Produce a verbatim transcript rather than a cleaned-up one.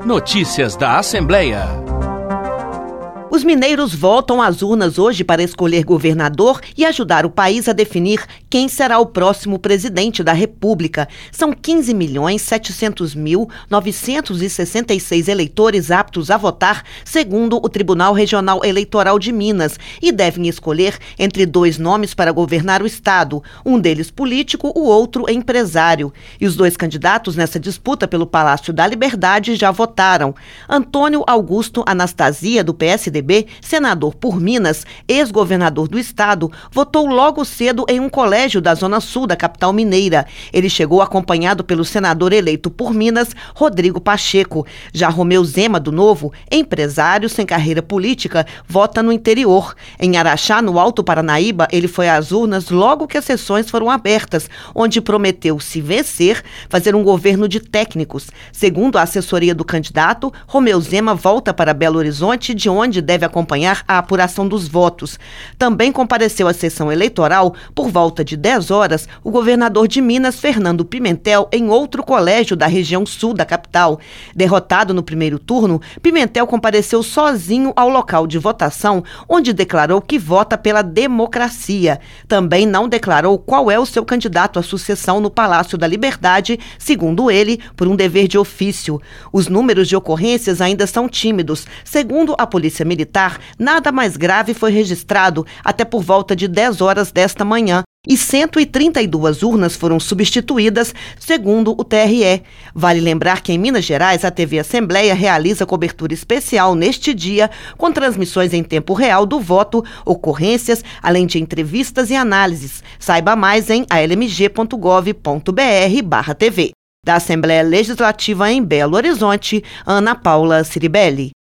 Notícias da Assembleia. Os mineiros voltam às urnas hoje para escolher governador e ajudar o país a definir quem será o próximo presidente da República. São quinze milhões setecentos mil novecentos e sessenta e seis eleitores aptos a votar, segundo o Tribunal Regional Eleitoral de Minas, e devem escolher entre dois nomes para governar o estado, um deles político, o outro empresário. E os dois candidatos nessa disputa pelo Palácio da Liberdade já votaram. Antônio Augusto Anastasia, do P S D B, senador por Minas, ex-governador do estado, votou logo cedo em um colégio da Zona Sul da capital mineira. Ele chegou acompanhado pelo senador eleito por Minas, Rodrigo Pacheco. Já Romeu Zema, do Novo, empresário sem carreira política, vota no interior. Em Araxá, no Alto Paranaíba, ele foi às urnas logo que as sessões foram abertas, onde prometeu, se vencer, fazer um governo de técnicos. Segundo a assessoria do candidato, Romeu Zema volta para Belo Horizonte, de onde deve deve acompanhar a apuração dos votos. Também compareceu à sessão eleitoral, por volta de dez horas, o governador de Minas, Fernando Pimentel, em outro colégio da região sul da capital. Derrotado no primeiro turno, Pimentel compareceu sozinho ao local de votação, onde declarou que vota pela democracia. Também não declarou qual é o seu candidato à sucessão no Palácio da Liberdade, segundo ele, por um dever de ofício. Os números de ocorrências ainda são tímidos. Segundo a Polícia Militar, nada mais grave foi registrado até por volta de dez horas desta manhã, e cento e trinta e duas urnas foram substituídas, segundo o T R E. Vale lembrar que em Minas Gerais a T V Assembleia realiza cobertura especial neste dia, com transmissões em tempo real do voto, ocorrências, além de entrevistas e análises. Saiba mais em a l m g ponto gov ponto b r barra t v. Da Assembleia Legislativa em Belo Horizonte, Ana Paula Ciribelli.